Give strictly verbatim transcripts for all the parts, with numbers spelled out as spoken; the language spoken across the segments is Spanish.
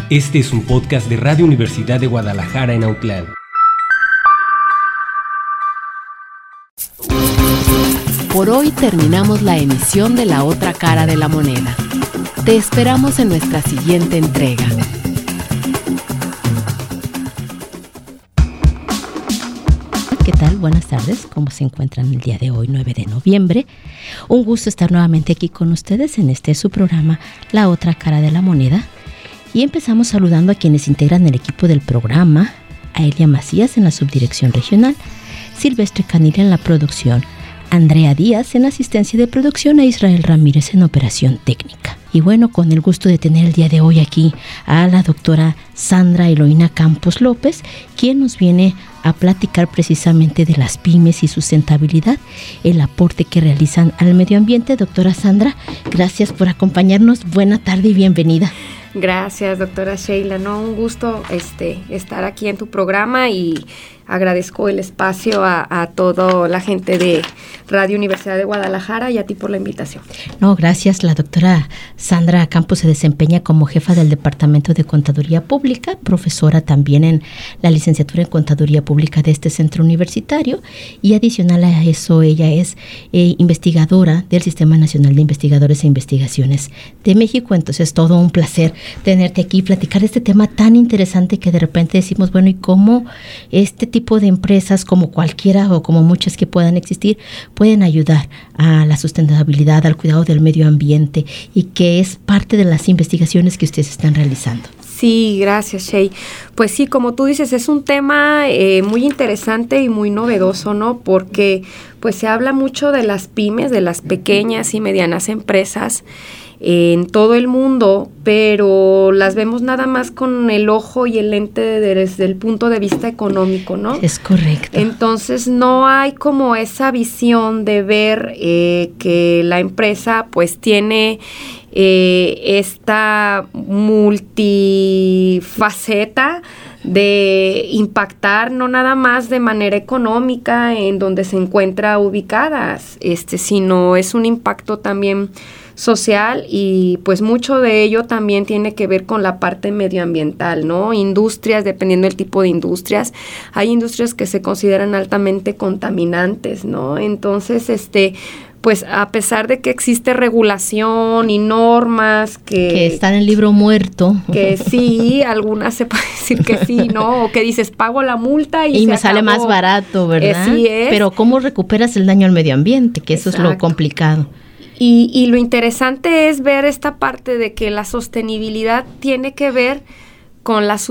Este es un podcast de Radio Universidad de Guadalajara en Autlán. Por hoy terminamos la emisión de La Otra Cara de la Moneda. Te esperamos en nuestra siguiente entrega. ¿Qué tal? Buenas tardes. ¿Cómo se encuentran el día de hoy, nueve de noviembre? Un gusto estar nuevamente aquí con ustedes en este su programa, La Otra Cara de la Moneda. Y empezamos saludando a quienes integran el equipo del programa: a Elia Macías en la subdirección regional, Silvestre Canilla en la producción, Andrea Díaz en asistencia de producción e Israel Ramírez en operación técnica. Y bueno, con el gusto de tener el día de hoy aquí a la doctora Sandra Eloína Campos López, quien nos viene a platicar precisamente de las pymes y sustentabilidad, el aporte que realizan al medio ambiente. Doctora Sandra, gracias por acompañarnos. Buena tarde y bienvenida. Gracias, doctora Sheila. No, un gusto este, estar aquí en tu programa y agradezco el espacio a, a toda la gente de Radio Universidad de Guadalajara y a ti por la invitación. No, gracias. La doctora Sandra Campos se desempeña como jefa del Departamento de Contaduría Pública, profesora también en la licenciatura en Contaduría Pública de este centro universitario, y adicional a eso ella es eh, investigadora del Sistema Nacional de Investigadores e Investigaciones de México. Entonces, todo un placer tenerte aquí y platicar de este tema tan interesante que de repente decimos, bueno, ¿y cómo este tipo de empresas, como cualquiera o como muchas que puedan existir, pueden ayudar a la sustentabilidad, al cuidado del medio ambiente, y que es parte de las investigaciones que ustedes están realizando? Sí, gracias, Shey. Pues sí, como tú dices, es un tema eh, muy interesante y muy novedoso, ¿no? Porque pues se habla mucho de las pymes, de las pequeñas y medianas empresas en todo el mundo, pero las vemos nada más con el ojo y el lente desde el punto de vista económico, ¿no? Es correcto. Entonces no hay como esa visión de ver eh, que la empresa pues tiene eh, esta multifaceta de impactar no nada más de manera económica en donde se encuentra ubicadas, este, sino es un impacto también social, y pues mucho de ello también tiene que ver con la parte medioambiental, ¿no? Industrias, dependiendo del tipo de industrias, hay industrias que se consideran altamente contaminantes, ¿no? Entonces, este, pues a pesar de que existe regulación y normas que... Que están en el libro muerto. Que sí, algunas se puede decir que sí, ¿no? O que dices, pago la multa y, y se me acabó. Sale más barato, ¿verdad? Así es. Pero ¿cómo recuperas el daño al medio ambiente? Que eso Exacto. Es lo complicado. Y, y lo interesante es ver esta parte de que la sostenibilidad tiene que ver con la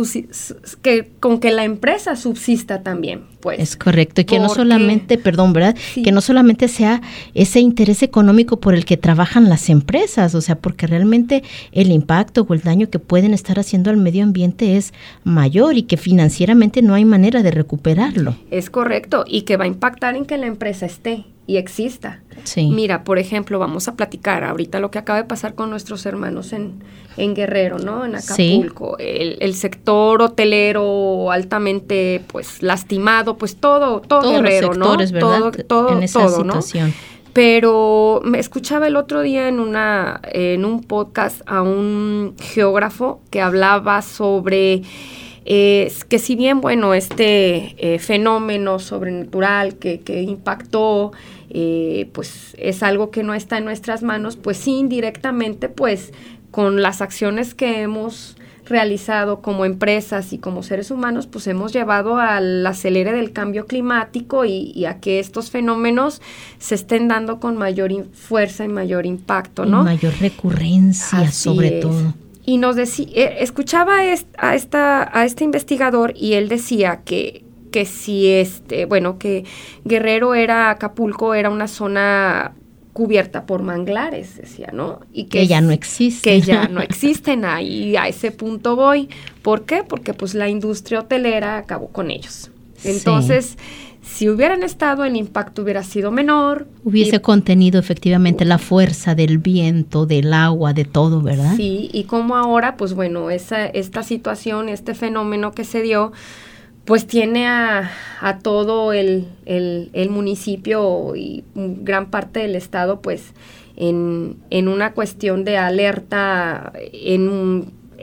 que con que la empresa subsista también, pues. Es correcto, y que porque, no solamente, perdón, ¿verdad? Sí. Que no solamente sea ese interés económico por el que trabajan las empresas, o sea, porque realmente el impacto o el daño que pueden estar haciendo al medio ambiente es mayor y que financieramente no hay manera de recuperarlo. Es correcto, y que va a impactar en que la empresa esté y exista. Sí. Mira, por ejemplo, vamos a platicar ahorita lo que acaba de pasar con nuestros hermanos en, en Guerrero, ¿no? En Acapulco. Sí. El, el sector hotelero altamente, pues, lastimado, pues todo, todo Todos Guerrero, los sectores, ¿no? ¿verdad? Todo, todo, en esa todo, situación. ¿no? Pero me escuchaba el otro día en una, en un podcast a un geógrafo que hablaba sobre Eh, que si bien, bueno, este eh, fenómeno sobrenatural que, que impactó, eh, pues es algo que no está en nuestras manos, pues sí, indirectamente, pues con las acciones que hemos realizado como empresas y como seres humanos, pues hemos llevado al acelere del cambio climático y, y a que estos fenómenos se estén dando con mayor in- fuerza y mayor impacto, ¿no? Y mayor recurrencia, Así sobre es. todo. Y nos decía, eh, escuchaba est- a esta a este investigador, y él decía que que si este, bueno, que Guerrero era Acapulco era una zona cubierta por manglares, decía, ¿no? Y que, que ya no existen. Que ya no existen, ahí a ese punto voy. ¿Por qué? Porque pues la industria hotelera acabó con ellos. Entonces, sí. Si hubieran estado, el impacto hubiera sido menor. Hubiese y, contenido efectivamente la fuerza del viento, del agua, de todo, ¿verdad? Sí, y como ahora, pues bueno, esa, esta situación, este fenómeno que se dio, pues tiene a, a todo el, el, el municipio y gran parte del estado, pues, en, en una cuestión de alerta en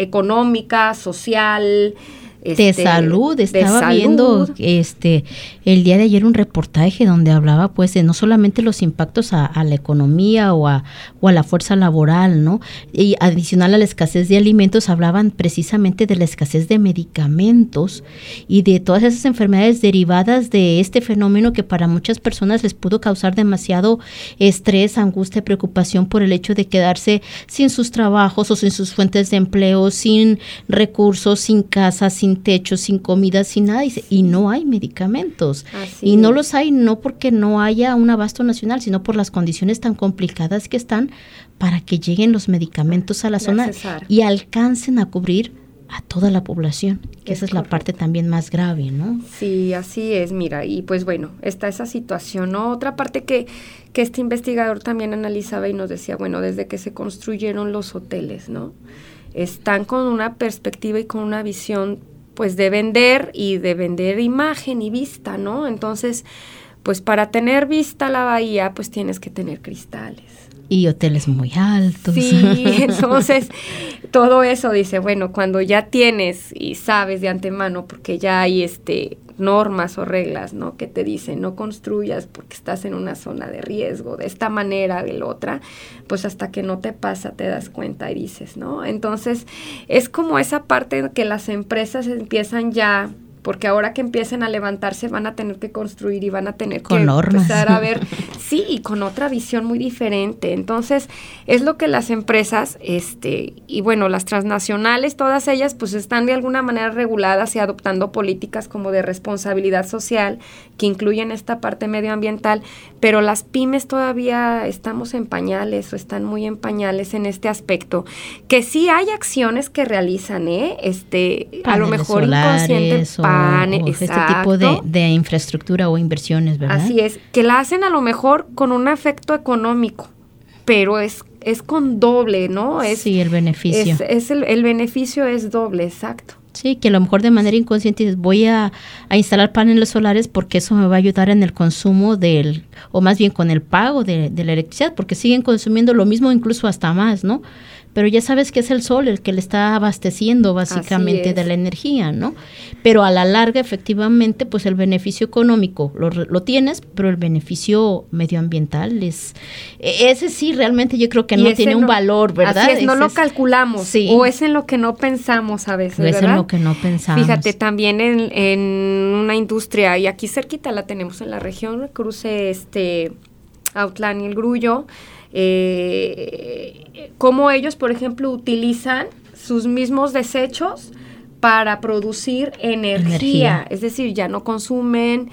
económica, social, Este, de salud, estaba de salud. viendo este el día de ayer un reportaje donde hablaba pues de no solamente los impactos a, a la economía o a, o a la fuerza laboral, ¿no? Y adicional a la escasez de alimentos, hablaban precisamente de la escasez de medicamentos y de todas esas enfermedades derivadas de este fenómeno que para muchas personas les pudo causar demasiado estrés, angustia, preocupación por el hecho de quedarse sin sus trabajos o sin sus fuentes de empleo, sin recursos, sin casa, sin techo, sin comida, sin nada, y, y no hay medicamentos. Así y no es. Los hay no porque no haya un abasto nacional, sino por las condiciones tan complicadas que están para que lleguen los medicamentos a la zona y alcancen a cubrir a toda la población, que es esa es correcto. La parte también más grave, ¿no? Sí, así es, mira, y pues bueno, está esa situación, ¿no? Otra parte que, que este investigador también analizaba y nos decía, bueno, desde que se construyeron los hoteles, ¿no? Están con una perspectiva y con una visión pues de vender y de vender imagen y vista, ¿no? Entonces, pues para tener vista a la bahía, pues tienes que tener cristales. Y hoteles muy altos. Sí, entonces todo eso dice, bueno, cuando ya tienes y sabes de antemano, porque ya hay este normas o reglas, ¿no? Que te dicen no construyas porque estás en una zona de riesgo, de esta manera, de la otra, pues hasta que no te pasa te das cuenta y dices, ¿no? Entonces es como esa parte que las empresas empiezan ya, porque ahora que empiecen a levantarse van a tener que construir y van a tener con que normas. Empezar a ver, sí, y con otra visión muy diferente. Entonces, es lo que las empresas, este, y bueno, las transnacionales, todas ellas, pues están de alguna manera reguladas y adoptando políticas como de responsabilidad social, que incluyen esta parte medioambiental, pero las pymes todavía estamos en pañales o están muy en pañales en este aspecto, que sí hay acciones que realizan, ¿eh? Este, Paneles a lo mejor inconsciente, o, o este tipo de, de infraestructura o inversiones, ¿verdad? Así es, que la hacen a lo mejor con un efecto económico, pero es es con doble, ¿no? Es, sí, el beneficio. Es, es el, el beneficio es doble, exacto. Sí, que a lo mejor de manera inconsciente dices, voy a, a instalar paneles solares porque eso me va a ayudar en el consumo del, o más bien con el pago de, de la electricidad, porque siguen consumiendo lo mismo, incluso hasta más, ¿no? Pero ya sabes que es el sol el que le está abasteciendo básicamente de la energía, ¿no? Pero a la larga, efectivamente, pues el beneficio económico lo, lo tienes, pero el beneficio medioambiental es, ese sí realmente yo creo que no tiene un no, valor, ¿verdad? Así es, no ese lo es, calculamos, sí. O es en lo que no pensamos a veces, ¿verdad? Es en lo que no pensamos. Fíjate, también en, en una industria, y aquí cerquita la tenemos en la región, cruce este Autlán y El Grullo, Eh, cómo ellos, por ejemplo, utilizan sus mismos desechos para producir energía. energía. Es decir, ya no consumen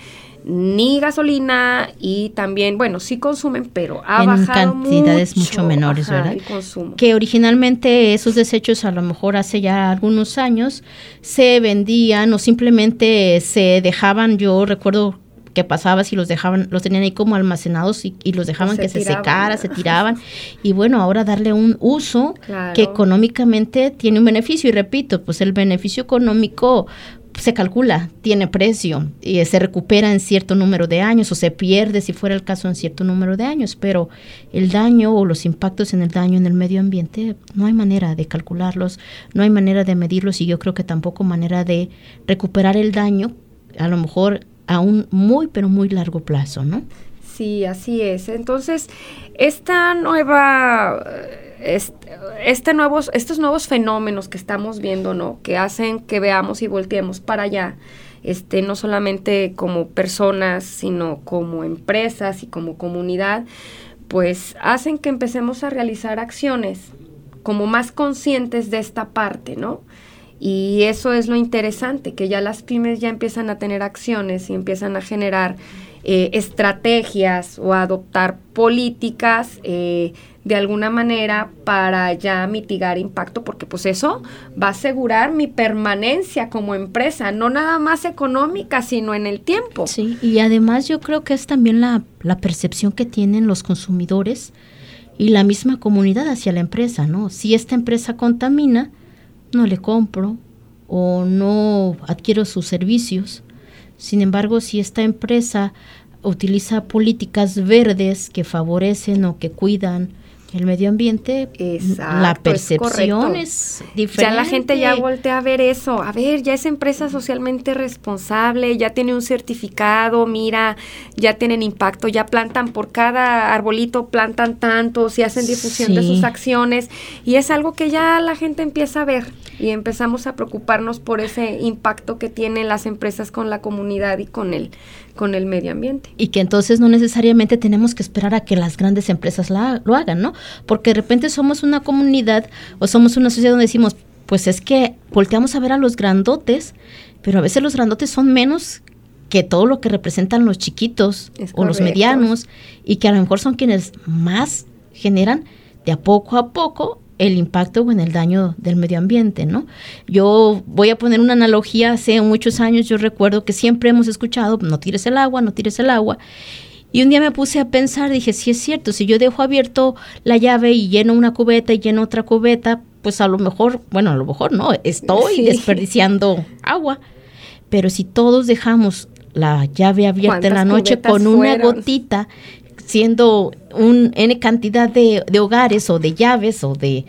ni gasolina y también, bueno, sí consumen, pero ha en bajado cantidades mucho, mucho menores, ajá, ¿verdad? el consumo. Que originalmente esos desechos, a lo mejor hace ya algunos años, se vendían o simplemente se dejaban, yo recuerdo que pasaba si los dejaban, los tenían ahí como almacenados y, y los dejaban se que tiraban. se secara, se tiraban, y bueno, ahora darle un uso claro. que económicamente tiene un beneficio, y repito, pues el beneficio económico se calcula, tiene precio, y se recupera en cierto número de años, o se pierde si fuera el caso en cierto número de años, pero el daño o los impactos en el daño en el medio ambiente, no hay manera de calcularlos, no hay manera de medirlos, y yo creo que tampoco manera de recuperar el daño, a lo mejor a un muy, pero muy largo plazo, ¿no? Sí, así es. Entonces, esta nueva, este, este nuevos, estos nuevos fenómenos que estamos viendo, ¿no? Que hacen que veamos y volteemos para allá, este, no solamente como personas, sino como empresas y como comunidad, pues hacen que empecemos a realizar acciones como más conscientes de esta parte, ¿no? Y eso es lo interesante, que ya las pymes ya empiezan a tener acciones y empiezan a generar eh, estrategias o a adoptar políticas eh, de alguna manera para ya mitigar impacto, porque pues eso va a asegurar mi permanencia como empresa, no nada más económica, sino en el tiempo. Sí, y además yo creo que es también la, la percepción que tienen los consumidores y la misma comunidad hacia la empresa, ¿no? Si esta empresa contamina, no le compro o no adquiero sus servicios. Sin embargo, si esta empresa utiliza políticas verdes que favorecen o que cuidan el medio ambiente, Exacto, la percepción es, es diferente. Ya la gente ya voltea a ver eso, a ver, ya es empresa socialmente responsable, ya tiene un certificado, mira, ya tienen impacto, ya plantan por cada arbolito, plantan tantos y hacen difusión sí. de sus acciones, y es algo que ya la gente empieza a ver, y empezamos a preocuparnos por ese impacto que tienen las empresas con la comunidad y con el, con el medio ambiente. Y que entonces no necesariamente tenemos que esperar a que las grandes empresas la, lo hagan, ¿no? Porque de repente somos una comunidad o somos una sociedad donde decimos, pues es que volteamos a ver a los grandotes, pero a veces los grandotes son menos que todo lo que representan los chiquitos es o correcto. Los medianos, y que a lo mejor son quienes más generan de a poco a poco el impacto o en el daño del medio ambiente, ¿no? Yo voy a poner una analogía. Hace muchos años yo recuerdo que siempre hemos escuchado, no tires el agua, no tires el agua. Y un día me puse a pensar, dije, sí es cierto, si yo dejo abierto la llave y lleno una cubeta y lleno otra cubeta, pues a lo mejor, bueno, a lo mejor no, estoy sí. desperdiciando agua. Pero si todos dejamos la llave abierta en la noche con fueron? una gotita, siendo un N cantidad de, de hogares o de llaves o de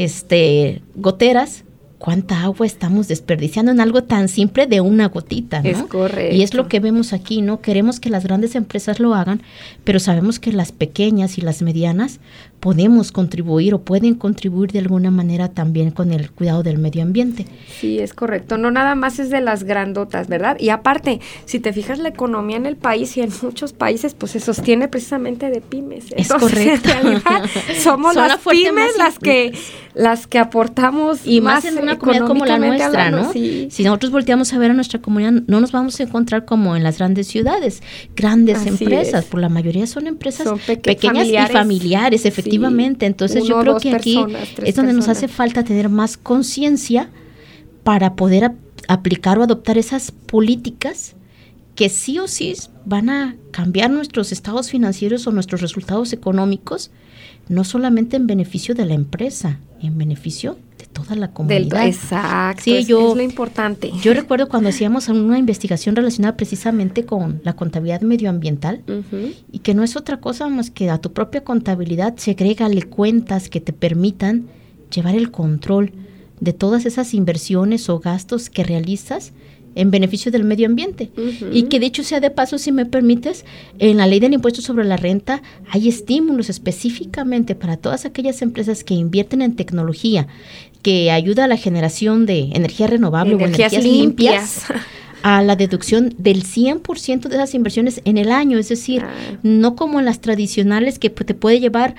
este goteras, ¿cuánta agua estamos desperdiciando en algo tan simple de una gotita, ¿no? Es correcto. Y es lo que vemos aquí, ¿no? Queremos que las grandes empresas lo hagan, pero sabemos que las pequeñas y las medianas podemos contribuir o pueden contribuir de alguna manera también con el cuidado del medio ambiente. Sí, es correcto. No nada más es de las grandotas, ¿verdad? Y aparte, si te fijas, la economía en el país y en muchos países, pues se sostiene precisamente de pymes. Es Entonces, correcto. En realidad, somos Son las pymes las que, las que aportamos y más, más en una comunidad como la nuestra, hablando, ¿no? Sí. Si nosotros volteamos a ver a nuestra comunidad, no nos vamos a encontrar como en las grandes ciudades, grandes Así empresas, es. por la mayoría son empresas son peque- pequeñas familiares. y familiares, efectivamente. Efectivamente, entonces Uno, yo creo que aquí personas, es donde personas. nos hace falta tener más conciencia para poder ap- aplicar o adoptar esas políticas que sí o sí van a cambiar nuestros estados financieros o nuestros resultados económicos, no solamente en beneficio de la empresa, en beneficio de toda la comunidad. Del, exacto, sí, es, yo, es lo importante. Yo recuerdo cuando hacíamos una investigación relacionada precisamente con la contabilidad medioambiental, uh-huh. y que no es otra cosa más que a tu propia contabilidad segrégale cuentas que te permitan llevar el control de todas esas inversiones o gastos que realizas en beneficio del medio ambiente. Uh-huh. Y que dicho sea de paso, si me permites, en la ley del impuesto sobre la renta hay estímulos específicamente para todas aquellas empresas que invierten en tecnología, que ayuda a la generación de energía renovable energías o energías limpias, limpias a la deducción del cien por ciento de esas inversiones en el año, es decir, ah. no como en las tradicionales que te puede llevar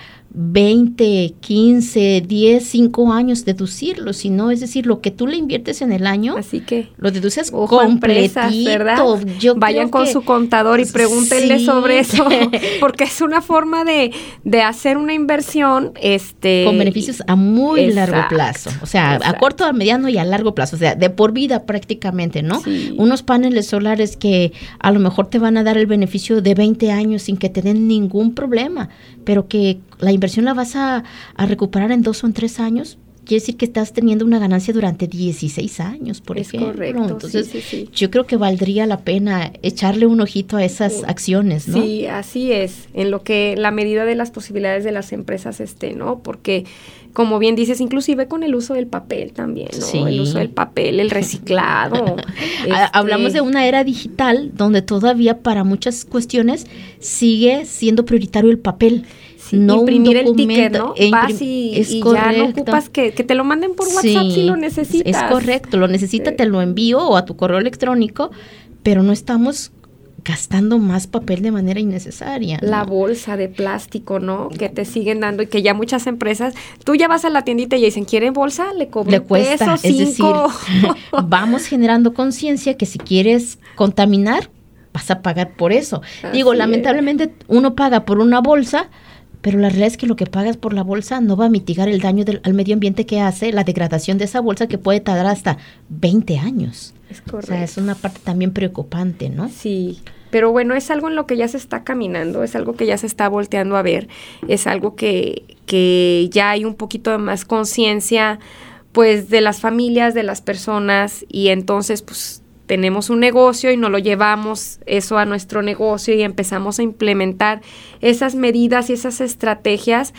veinte, quince, diez, cinco años deducirlo, sino es decir, lo que tú le inviertes en el año, así que lo deduces completito, empresas, ¿verdad? Yo Vayan con que, su contador y pregúntenle sí. sobre eso, porque es una forma de, de hacer una inversión este con beneficios a muy exacto, largo plazo, o sea, exacto. a corto, a mediano y a largo plazo, o sea, de por vida prácticamente, ¿no? Sí. Unos paneles solares que a lo mejor te van a dar el beneficio de veinte años sin que te den ningún problema, pero que la inversión la vas a, a recuperar en dos o en tres años, quiere decir que estás teniendo una ganancia durante dieciséis años, por es ejemplo. Correcto, Entonces, sí, sí, sí. yo creo que valdría la pena echarle un ojito a esas sí. acciones, ¿no? Sí, así es, en lo que la medida de las posibilidades de las empresas esté, ¿no? Porque, como bien dices, inclusive con el uso del papel también, ¿no? Sí. El uso del papel, el reciclado. este... Hablamos de una era digital donde todavía para muchas cuestiones sigue siendo prioritario el papel. Sí, no imprimir el ticket, ¿no? E Vas y, y ya no ocupas que, que te lo manden por WhatsApp sí, si lo necesitas. Es correcto, lo necesita, sí. te lo envío o a tu correo electrónico, pero no estamos gastando más papel de manera innecesaria. La ¿no? bolsa de plástico, ¿no? Que te siguen dando y que ya muchas empresas, tú ya vas a la tiendita y dicen, ¿quieren bolsa? Le cobro Le cuesta, peso, es cinco. decir, vamos generando conciencia que si quieres contaminar, vas a pagar por eso. Así Digo, es. lamentablemente uno paga por una bolsa, pero la realidad es que lo que pagas por la bolsa no va a mitigar el daño del, al medio ambiente que hace la degradación de esa bolsa, que puede tardar hasta veinte años. Es correcto. O sea, es una parte también preocupante, ¿no? Sí, pero bueno, es algo en lo que ya se está caminando, es algo que ya se está volteando a ver, es algo que, que ya hay un poquito de más conciencia, pues, de las familias, de las personas, y entonces, pues, tenemos un negocio y nos lo llevamos eso a nuestro negocio y empezamos a implementar esas medidas y esas estrategias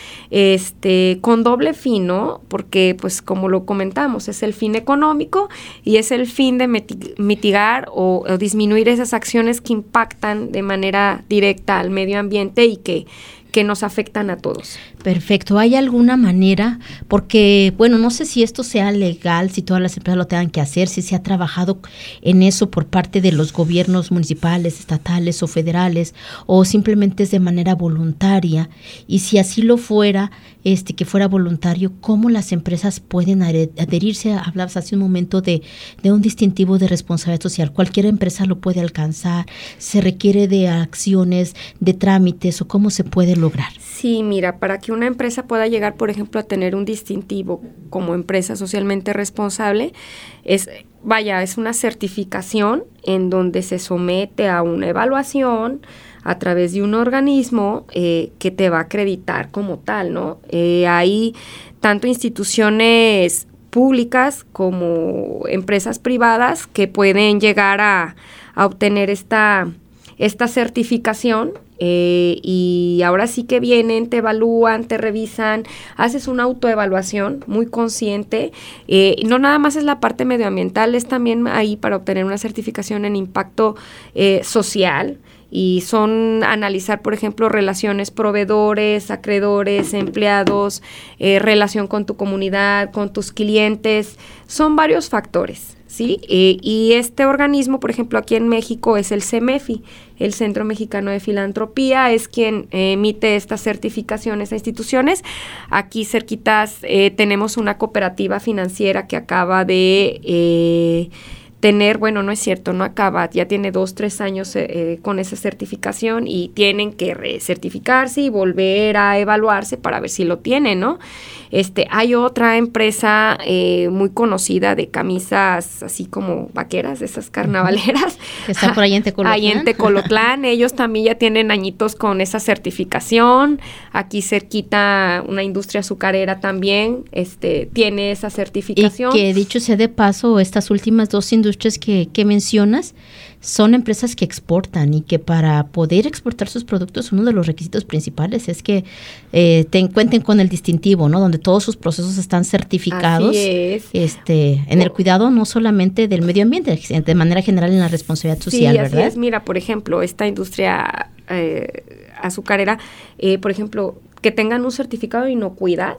este, con doble fin, ¿no? Porque, pues, como lo comentamos, es el fin económico y es el fin de mitigar o, o disminuir esas acciones que impactan de manera directa al medio ambiente y que que nos afectan a todos. Perfecto. ¿Hay alguna manera? Porque, bueno, no sé si esto sea legal, si todas las empresas lo tengan que hacer, si se ha trabajado en eso por parte de los gobiernos municipales, estatales o federales, o simplemente es de manera voluntaria. Y si así lo fuera, este, que fuera voluntario, ¿cómo las empresas pueden adherirse? Hablabas hace un momento de, de un distintivo de responsabilidad social. Cualquier empresa lo puede alcanzar. ¿Se requiere de acciones, de trámites o cómo se puede lograr? Sí, mira, para que una empresa pueda llegar, por ejemplo, a tener un distintivo como empresa socialmente responsable, es, vaya, es una certificación en donde se somete a una evaluación a través de un organismo eh, que te va a acreditar como tal, ¿no? Eh, hay tanto instituciones públicas como empresas privadas que pueden llegar a, a obtener esta, esta certificación. Eh, y ahora sí que vienen, te evalúan, te revisan, haces una autoevaluación muy consciente. Eh, no nada más es la parte medioambiental, es también ahí para obtener una certificación en impacto eh, social. Y son analizar, por ejemplo, relaciones proveedores, acreedores, empleados, eh, relación con tu comunidad, con tus clientes. Son varios factores, ¿sí? Eh, y este organismo, por ejemplo, aquí en México es el CEMEFI, el Centro Mexicano de Filantropía, es quien eh, emite estas certificaciones a instituciones. Aquí cerquitas eh, tenemos una cooperativa financiera que acaba de Eh, tener, bueno, no es cierto, no acaba, ya tiene dos, tres años eh, con esa certificación y tienen que recertificarse y volver a evaluarse para ver si lo tienen, ¿no? Este, hay otra empresa eh, muy conocida de camisas así como vaqueras, de esas carnavaleras. Que está por ahí en Tecolotlán. Ahí en Tecolotlán, ellos también ya tienen añitos con esa certificación. Aquí cerquita una industria azucarera también este, tiene esa certificación. Y que dicho sea de paso, estas últimas dos industrias que, que mencionas son empresas que exportan y que para poder exportar sus productos uno de los requisitos principales es que eh, te cuenten con el distintivo, ¿no? Donde todos sus procesos están certificados. Así es. Este, en el cuidado no solamente del medio ambiente, de manera general en la responsabilidad social, sí, ¿verdad? Sí, así es. Mira, por ejemplo, esta industria eh, azucarera, eh, por ejemplo, que tengan un certificado de inocuidad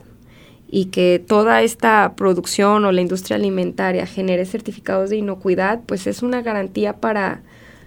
y que toda esta producción o la industria alimentaria genere certificados de inocuidad, pues es una garantía para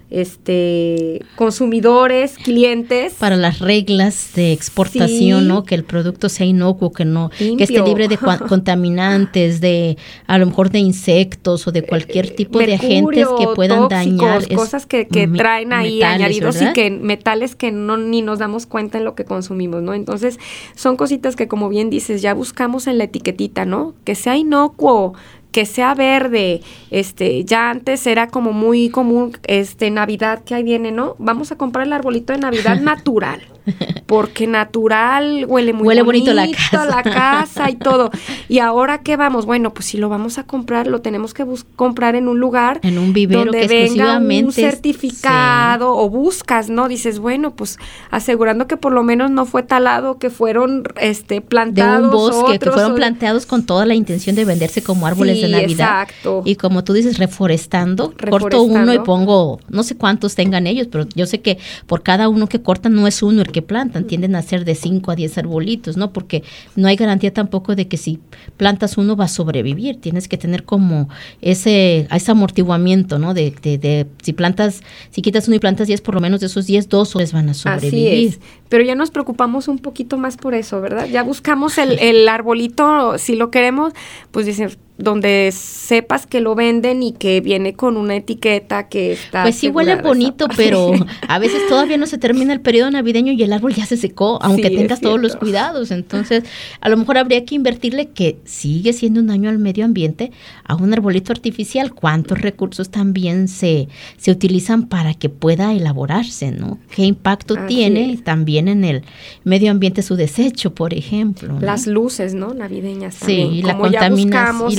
este consumidores, clientes. Para las reglas de exportación, sí, ¿no? Que el producto sea inocuo, que no, limpio, que esté libre de cua- contaminantes, de a lo mejor de insectos o de cualquier tipo Mercurio, de agentes que puedan tóxicos, dañar. Cosas que, que me- traen ahí metales, añadidos, ¿verdad? y que metales que no ni nos damos cuenta en lo que consumimos, ¿no? Entonces, son cositas que, como bien dices, ya buscamos en la etiquetita, ¿no? Que sea inocuo, que sea verde. Este, ya antes era como muy común, este, Navidad, que ahí viene, ¿no? Vamos a comprar el arbolito de Navidad natural, porque natural huele muy Huele bonito, bonito la casa. la casa y todo. Y ahora, ¿qué vamos? Bueno, pues si lo vamos a comprar, lo tenemos que bus- comprar en un lugar en un vivero donde que venga exclusivamente un certificado, sí, o buscas, ¿no? Dices, bueno, pues asegurando que por lo menos no fue talado, que fueron este plantados de un bosque, otros, que fueron o... planteados con toda la intención de venderse como árboles, sí, de Navidad. Exacto. Y como tú dices, reforestando, reforestando, corto uno y pongo, no sé cuántos tengan ellos, pero yo sé que por cada uno que cortan no es uno el que plantan, tienden a ser de cinco a diez arbolitos, ¿no? Porque no hay garantía tampoco de que si plantas uno va a sobrevivir, tienes que tener como ese, ese amortiguamiento, ¿no? De, de, de si plantas, si quitas uno y plantas diez, por lo menos de esos diez, dos les van a sobrevivir. Así es, pero ya nos preocupamos un poquito más por eso, ¿verdad? Ya buscamos el, el arbolito, si lo queremos, pues dicen, donde sepas que lo venden y que viene con una etiqueta que está pues sí huele bonito, pero a veces todavía no se termina el periodo navideño y el árbol ya se secó, aunque sí, tengas todos los cuidados. Entonces, a lo mejor habría que invertirle, que sigue siendo un daño al medio ambiente, a un arbolito artificial. ¿Cuántos recursos también se, se utilizan para que pueda elaborarse, ¿no? ¿Qué impacto Así tiene es. también en el medio ambiente su desecho, por ejemplo, ¿no? Las luces, ¿no? Navideñas también. Sí, y la Como ya buscamos y la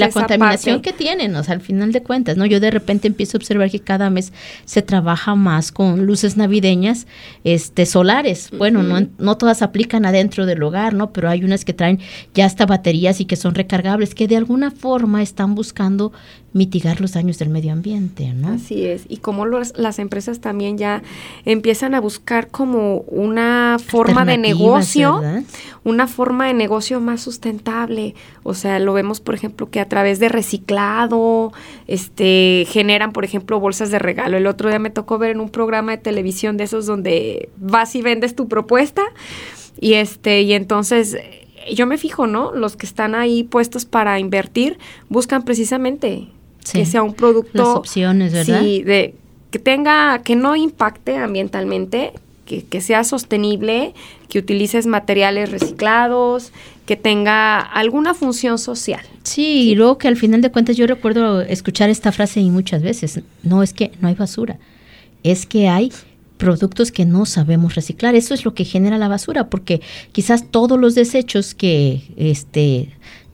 la contaminación parte que tienen, o sea, al final de cuentas, ¿no? Yo de repente empiezo a observar que cada mes se trabaja más con luces navideñas, este, solares. Bueno, uh-huh. no, no todas aplican adentro del hogar, ¿no? Pero hay unas que traen ya hasta baterías y que son recargables, que de alguna forma están buscando mitigar los daños del medio ambiente, ¿no? Así es, y como los, las empresas también ya empiezan a buscar como una forma de negocio, ¿verdad? Una forma de negocio más sustentable, o sea, lo vemos, por ejemplo, que a través de reciclado, este, generan, por ejemplo, bolsas de regalo. El otro día me tocó ver en un programa de televisión de esos donde vas y vendes tu propuesta, y este, y entonces yo me fijo, ¿no? Los que están ahí puestos para invertir buscan precisamente sí, que sea un producto, las opciones, ¿verdad? Sí, de que tenga, que no impacte ambientalmente, que, que sea sostenible, que utilices materiales reciclados, que tenga alguna función social. Sí, sí, y luego que al final de cuentas yo recuerdo escuchar esta frase y muchas veces, no es que no hay basura, es que hay productos que no sabemos reciclar. Eso es lo que genera la basura, porque quizás todos los desechos que este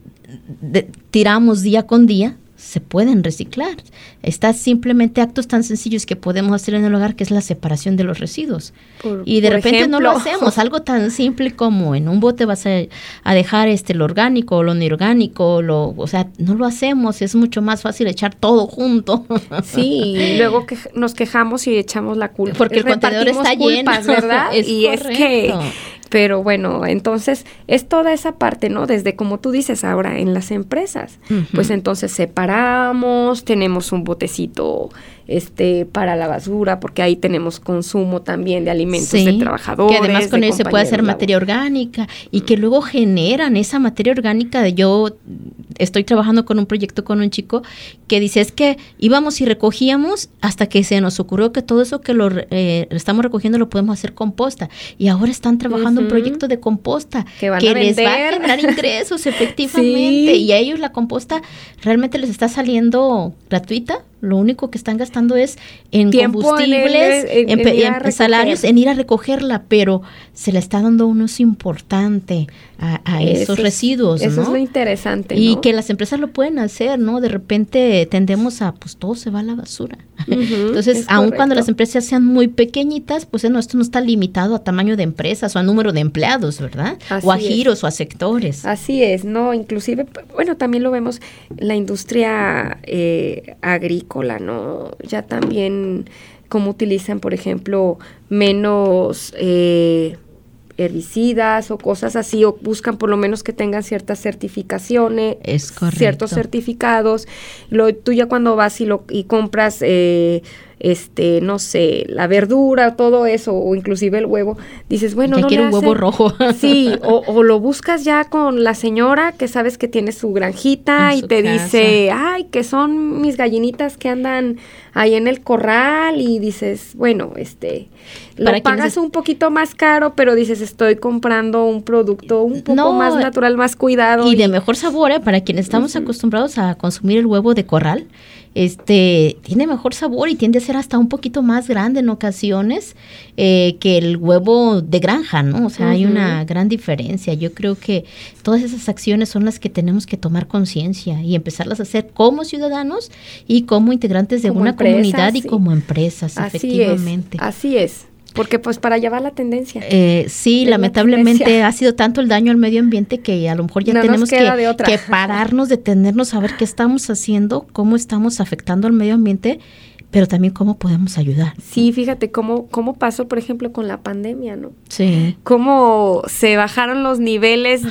de, tiramos día con día se pueden reciclar. Está simplemente actos tan sencillos que podemos hacer en el hogar, que es la separación de los residuos. Por, y de repente ejemplo, no lo hacemos. Algo tan simple como en un bote vas a, a dejar este lo orgánico o lo inorgánico, lo, o sea, no lo hacemos. Es mucho más fácil echar todo junto. Sí, y luego que nos quejamos y echamos la culpa. Porque el contenedor está culpas, lleno. ¿verdad? Es y correcto. Es que... Pero bueno, entonces es toda esa parte, ¿no? Desde como tú dices ahora en las empresas, uh-huh. pues entonces separamos, tenemos un botecito este para la basura, porque ahí tenemos consumo también de alimentos sí, de trabajadores. Que además con ello se puede hacer materia orgánica y que luego generan esa materia orgánica. De yo estoy trabajando con un proyecto con un chico que dice es que íbamos y recogíamos hasta que se nos ocurrió que todo eso que lo eh, estamos recogiendo lo podemos hacer composta, y ahora están trabajando uh-huh. un proyecto de composta que, van que a les va a generar ingresos efectivamente, sí. y a ellos la composta realmente les está saliendo gratuita. Lo único que están gastando es en Tiempo combustibles, en, el, en, en, en, en salarios, en ir a recogerla, pero se le está dando un uso importante a, a esos es, residuos, eso ¿no? Es lo interesante, y ¿no? que las empresas lo pueden hacer, ¿no? De repente tendemos a, pues todo se va a la basura. Uh-huh, Entonces, aun correcto. Cuando las empresas sean muy pequeñitas, pues no, esto no está limitado a tamaño de empresas o a número de empleados, ¿verdad? Así o a giros es. O a sectores. Así es, ¿no? Inclusive, bueno, también lo vemos la industria eh, agrícola, ¿no? Ya también como utilizan, por ejemplo, menos eh, herbicidas o cosas así, o buscan por lo menos que tengan ciertas certificaciones, es correcto. Ciertos certificados. Lo, tú ya cuando vas y, lo, y compras, eh, este, no sé, la verdura, todo eso, o inclusive el huevo, dices, bueno, ya no quiero un huevo rojo. Sí, o, o lo buscas ya con la señora que sabes que tiene su granjita en y su te casa. Dice, ay, que son mis gallinitas que andan ahí en el corral, y dices, bueno, este, lo Para pagas es... un poquito más caro, pero dices, estoy comprando un producto un poco no, más natural, más cuidado. Y, y de mejor sabor, ¿eh? Para quienes estamos uh-huh. acostumbrados a consumir el huevo de corral, este tiene mejor sabor y tiende a ser hasta un poquito más grande en ocasiones eh, que el huevo de granja, ¿no? O sea, uh-huh. hay una gran diferencia. Yo creo que todas esas acciones son las que tenemos que tomar conciencia y empezarlas a hacer como ciudadanos y como integrantes de como una empresa, comunidad sí. y como empresas, así efectivamente. Es, así es. Porque pues para llevar la tendencia. Eh, sí, lamentablemente tendencia. Ha sido tanto el daño al medio ambiente que a lo mejor ya no tenemos que, que pararnos, detenernos, a ver qué estamos haciendo, cómo estamos afectando al medio ambiente, pero también cómo podemos ayudar. Sí, fíjate cómo, cómo pasó, por ejemplo, con la pandemia, ¿no? Sí. Cómo se bajaron los niveles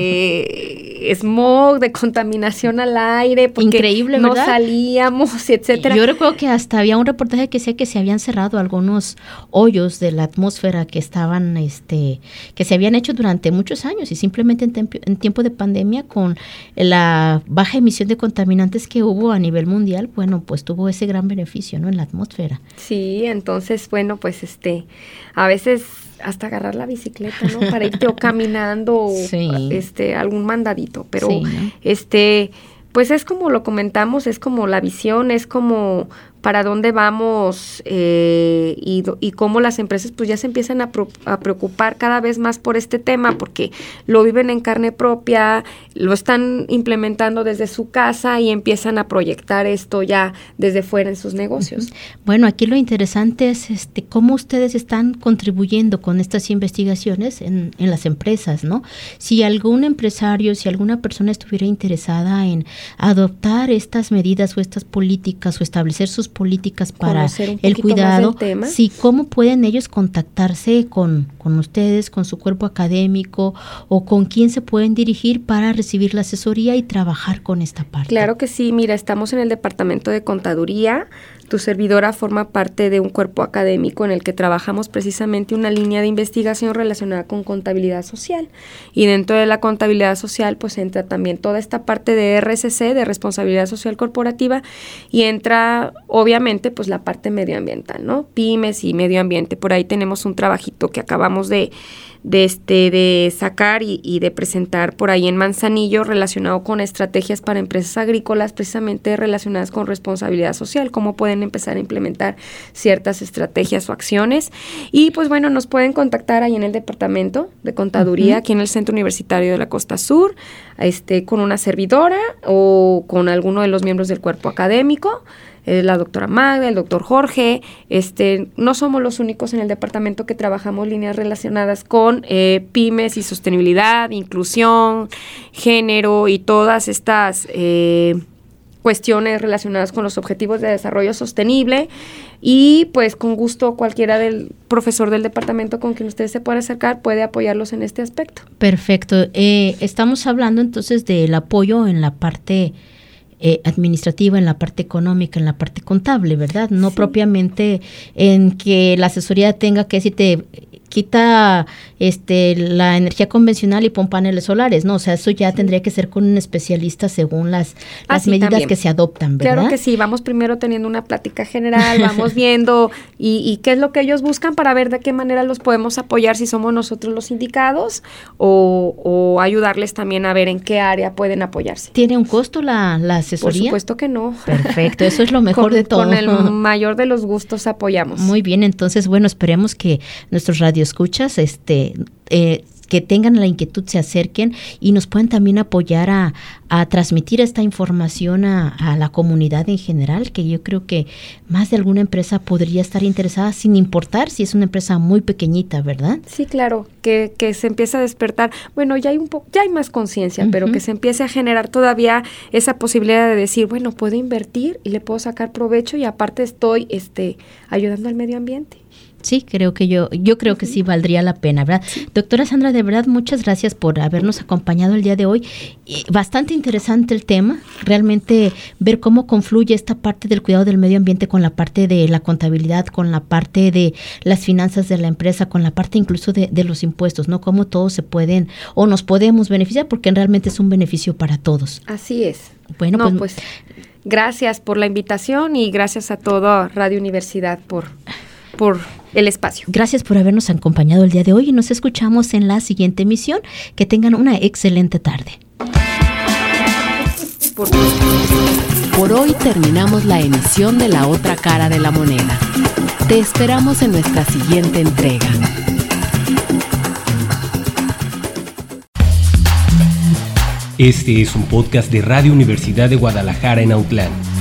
de smog, de contaminación al aire, porque increíble, no ¿verdad? Salíamos, etcétera. Yo recuerdo que hasta había un reportaje que decía que se habían cerrado algunos hoyos de la atmósfera que estaban, este, que se habían hecho durante muchos años, y simplemente en, temp- en tiempo de pandemia, con la baja emisión de contaminantes que hubo a nivel mundial, bueno, pues tuvo ese gran beneficio, ¿no? En la atmósfera. Sí, entonces, bueno, pues este, a veces hasta agarrar la bicicleta, ¿no? Para irte o caminando, sí. este, algún mandadito, pero sí, ¿no? este, pues es como lo comentamos, es como la visión, es como para dónde vamos eh, y, y cómo las empresas pues ya se empiezan a, pro, a preocupar cada vez más por este tema, porque lo viven en carne propia, lo están implementando desde su casa y empiezan a proyectar esto ya desde fuera en sus negocios. Bueno, aquí lo interesante es este cómo ustedes están contribuyendo con estas investigaciones en, en las empresas, ¿no? Si algún empresario, si alguna persona estuviera interesada en adoptar estas medidas o estas políticas o establecer sus políticas para el cuidado, sí, ¿cómo pueden ellos contactarse con, con ustedes, con su cuerpo académico, o con quién se pueden dirigir para recibir la asesoría y trabajar con esta parte? Claro que sí, mira, estamos en el departamento de contaduría. Tu servidora forma parte de un cuerpo académico en el que trabajamos precisamente una línea de investigación relacionada con contabilidad social. Y dentro de la contabilidad social, pues entra también toda esta parte de R S C, de responsabilidad social corporativa, y entra, obviamente, pues la parte medioambiental, ¿no? Pymes y medio ambiente. Por ahí tenemos un trabajito que acabamos de de este de sacar y, y de presentar por ahí en Manzanillo relacionado con estrategias para empresas agrícolas precisamente relacionadas con responsabilidad social, cómo pueden empezar a implementar ciertas estrategias o acciones. Y pues bueno, nos pueden contactar ahí en el departamento de contaduría, uh-huh. aquí en el Centro Universitario de la Costa Sur, este con una servidora o con alguno de los miembros del cuerpo académico. La doctora Magda, el doctor Jorge, este, no somos los únicos en el departamento que trabajamos líneas relacionadas con eh, pymes y sostenibilidad, inclusión, género y todas estas eh, cuestiones relacionadas con los objetivos de desarrollo sostenible. Y pues con gusto cualquiera del profesor del departamento con quien ustedes se puedan acercar puede apoyarlos en este aspecto. Perfecto. Eh, estamos hablando entonces del apoyo en la parte Eh, administrativa, en la parte económica, en la parte contable, ¿verdad? No sí. propiamente en que la asesoría tenga que decirte quita este la energía convencional y pon paneles solares, ¿no? O sea, eso ya sí. tendría que ser con un especialista según las, ah, las sí, medidas también. Que se adoptan, ¿verdad? Claro que sí, vamos primero teniendo una plática general, vamos viendo y, y qué es lo que ellos buscan para ver de qué manera los podemos apoyar, si somos nosotros los indicados o, o ayudarles también a ver en qué área pueden apoyarse. ¿Tiene un costo la, la asesoría? Por supuesto que no. Perfecto, eso es lo mejor con, de todo. Con el mayor de los gustos apoyamos. Muy bien, entonces, bueno, esperemos que nuestros radioescuchas este, eh, que tengan la inquietud se acerquen y nos pueden también apoyar a, a transmitir esta información a, a la comunidad en general, que yo creo que más de alguna empresa podría estar interesada, sin importar si es una empresa muy pequeñita, ¿verdad? Sí, claro, que, que se empiece a despertar. Bueno, ya hay un poco, ya hay más conciencia, uh-huh. pero que se empiece a generar todavía esa posibilidad de decir, bueno, puedo invertir y le puedo sacar provecho y aparte estoy este, ayudando al medio ambiente. Sí, creo que yo, yo creo que sí valdría la pena, ¿verdad? Sí. Doctora Sandra, de verdad, muchas gracias por habernos acompañado el día de hoy. Y bastante interesante el tema, realmente ver cómo confluye esta parte del cuidado del medio ambiente con la parte de la contabilidad, con la parte de las finanzas de la empresa, con la parte incluso de, de los impuestos, ¿no? Cómo todos se pueden o nos podemos beneficiar, porque realmente es un beneficio para todos. Así es. Bueno, no, pues, pues gracias por la invitación y gracias a toda Radio Universidad por... por el espacio. Gracias por habernos acompañado el día de hoy y nos escuchamos en la siguiente emisión. Que tengan una excelente tarde. Por, por hoy terminamos la emisión de La Otra Cara de la Moneda. Te esperamos en nuestra siguiente entrega. Este es un podcast de Radio Universidad de Guadalajara en Autlán.